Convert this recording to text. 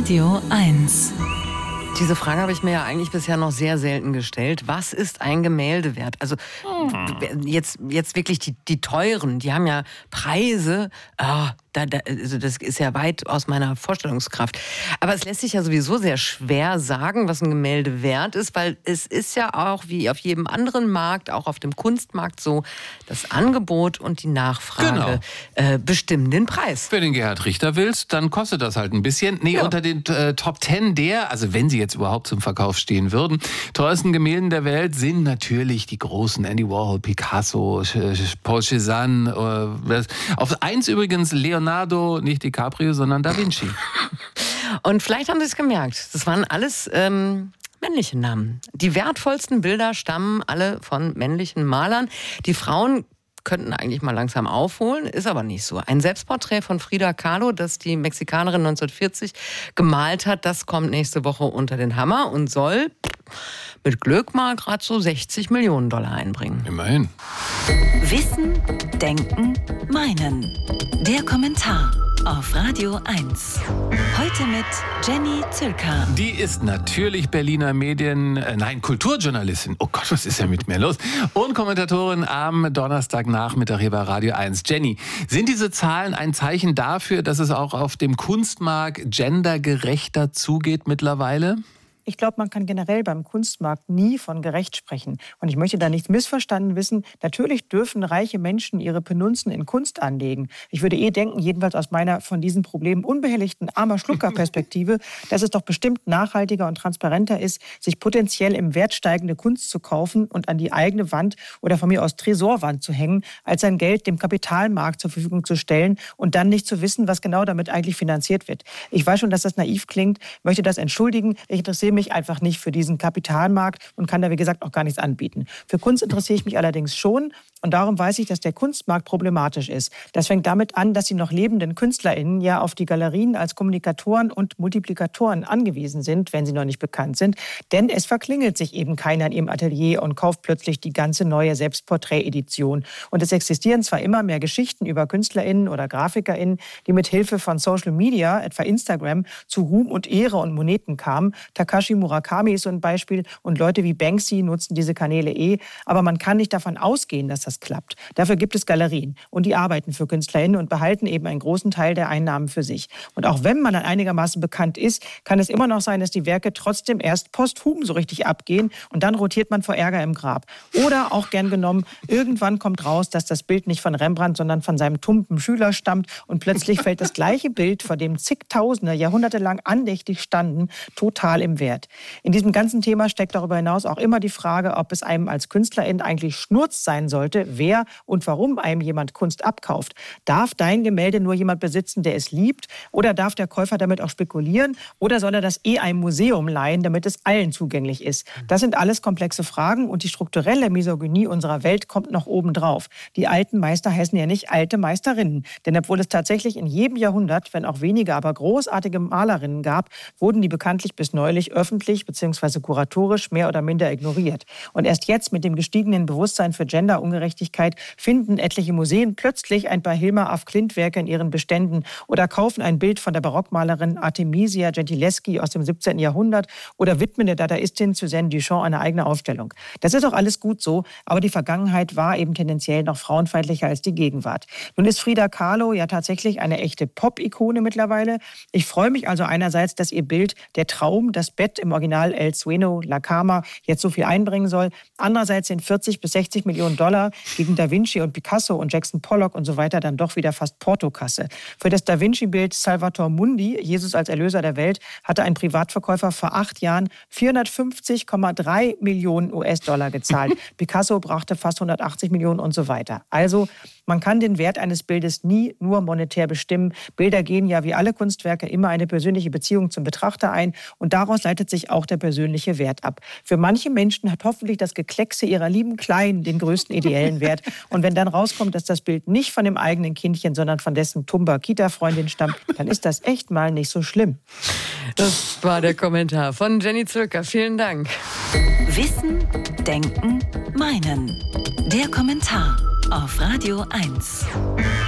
Radio 1. Diese Frage habe ich mir ja eigentlich bisher noch sehr selten gestellt. Was ist ein Gemälde wert? Also jetzt wirklich die teuren, die haben ja Preise. Also das ist ja weit aus meiner Vorstellungskraft. Aber es lässt sich ja sowieso sehr schwer sagen, was ein Gemälde wert ist, weil es ist ja auch wie auf jedem anderen Markt, auch auf dem Kunstmarkt so, das Angebot und die Nachfrage bestimmen den Preis. Wenn du den Gerhard Richter willst, dann kostet das halt ein bisschen. Nee, unter den Top 10 also wenn sie jetzt überhaupt zum Verkauf stehen würden, teuersten Gemälden der Welt sind natürlich die großen Andy Warhol, Picasso, Paul Cézanne. Auf 1 übrigens Leonardo, nicht DiCaprio, sondern Da Vinci. Und vielleicht haben Sie es gemerkt, das waren alles männliche Namen. Die wertvollsten Bilder stammen alle von männlichen Malern. Die Frauen könnten eigentlich mal langsam aufholen, ist aber nicht so. Ein Selbstporträt von Frida Kahlo, das die Mexikanerin 1940 gemalt hat, das kommt nächste Woche unter den Hammer und soll mit Glück mal gerade so $60 Millionen einbringen. Immerhin. Wissen, Denken, Meinen. Der Kommentar auf Radio 1. Heute mit Jenny Zülker. Die ist natürlich Berliner Kulturjournalistin. Oh Gott, was ist ja mit mir los? Und Kommentatorin am Donnerstagnachmittag hier bei Radio 1. Jenny, sind diese Zahlen ein Zeichen dafür, dass es auch auf dem Kunstmarkt gendergerechter zugeht mittlerweile? Ich glaube, man kann generell beim Kunstmarkt nie von gerecht sprechen. Und ich möchte da nichts missverstanden wissen. Natürlich dürfen reiche Menschen ihre Penunzen in Kunst anlegen. Ich würde denken, jedenfalls aus meiner von diesen Problemen unbehelligten Armer-Schlucker-Perspektive, dass es doch bestimmt nachhaltiger und transparenter ist, sich potenziell im Wert steigende Kunst zu kaufen und an die eigene Wand oder von mir aus Tresorwand zu hängen, als sein Geld dem Kapitalmarkt zur Verfügung zu stellen und dann nicht zu wissen, was genau damit eigentlich finanziert wird. Ich weiß schon, dass das naiv klingt, möchte das entschuldigen. Ich interessiere mich einfach nicht für diesen Kapitalmarkt und kann da, wie gesagt, auch gar nichts anbieten. Für Kunst interessiere ich mich allerdings schon und darum weiß ich, dass der Kunstmarkt problematisch ist. Das fängt damit an, dass die noch lebenden KünstlerInnen ja auf die Galerien als Kommunikatoren und Multiplikatoren angewiesen sind, wenn sie noch nicht bekannt sind. Denn es verklingelt sich eben keiner in ihrem Atelier und kauft plötzlich die ganze neue Selbstporträt-Edition. Und es existieren zwar immer mehr Geschichten über KünstlerInnen oder GrafikerInnen, die mit Hilfe von Social Media, etwa Instagram, zu Ruhm und Ehre und Moneten kamen. Takashi Murakami ist so ein Beispiel und Leute wie Banksy nutzen diese Kanäle aber man kann nicht davon ausgehen, dass das klappt. Dafür gibt es Galerien und die arbeiten für KünstlerInnen und behalten eben einen großen Teil der Einnahmen für sich. Und auch wenn man dann einigermaßen bekannt ist, kann es immer noch sein, dass die Werke trotzdem erst posthum so richtig abgehen und dann rotiert man vor Ärger im Grab. Oder auch gern genommen, irgendwann kommt raus, dass das Bild nicht von Rembrandt, sondern von seinem tumpen Schüler stammt und plötzlich fällt das gleiche Bild, vor dem zigtausende jahrhundertelang andächtig standen, total im Wert. In diesem ganzen Thema steckt darüber hinaus auch immer die Frage, ob es einem als Künstlerin eigentlich Schnurz sein sollte, wer und warum einem jemand Kunst abkauft. Darf dein Gemälde nur jemand besitzen, der es liebt? Oder darf der Käufer damit auch spekulieren? Oder soll er das einem Museum leihen, damit es allen zugänglich ist? Das sind alles komplexe Fragen und die strukturelle Misogynie unserer Welt kommt noch obendrauf. Die alten Meister heißen ja nicht alte Meisterinnen. Denn obwohl es tatsächlich in jedem Jahrhundert, wenn auch wenige, aber großartige Malerinnen gab, wurden die bekanntlich bis neulich öffentlich bzw. kuratorisch mehr oder minder ignoriert. Und erst jetzt mit dem gestiegenen Bewusstsein für Genderungerechtigkeit finden etliche Museen plötzlich ein paar Hilma af Klint-Werke in ihren Beständen oder kaufen ein Bild von der Barockmalerin Artemisia Gentileschi aus dem 17. Jahrhundert oder widmen der Dadaistin Suzanne Duchamp eine eigene Ausstellung. Das ist auch alles gut so, aber die Vergangenheit war eben tendenziell noch frauenfeindlicher als die Gegenwart. Nun ist Frida Kahlo ja tatsächlich eine echte Pop-Ikone mittlerweile. Ich freue mich also einerseits, dass ihr Bild Der Traum, das Bett im Original El Sueño, La Cama jetzt so viel einbringen soll. Andererseits sind 40 bis 60 Millionen Dollar gegen Da Vinci und Picasso und Jackson Pollock und so weiter dann doch wieder fast Portokasse. Für das Da Vinci-Bild Salvator Mundi, Jesus als Erlöser der Welt, hatte ein Privatverkäufer vor 8 Jahren 450,3 Millionen US-Dollar gezahlt. Picasso brachte fast 180 Millionen und so weiter. Also man kann den Wert eines Bildes nie nur monetär bestimmen. Bilder gehen ja wie alle Kunstwerke immer eine persönliche Beziehung zum Betrachter ein und daraus leitet sich auch der persönliche Wert ab. Für manche Menschen hat hoffentlich das Gekleckse ihrer lieben Kleinen den größten ideellen Wert. Und wenn dann rauskommt, dass das Bild nicht von dem eigenen Kindchen, sondern von dessen Tumba-Kita-Freundin stammt, dann ist das echt mal nicht so schlimm. Das war der Kommentar von Jenny Zülker. Vielen Dank. Wissen, Denken, Meinen. Der Kommentar auf Radio 1.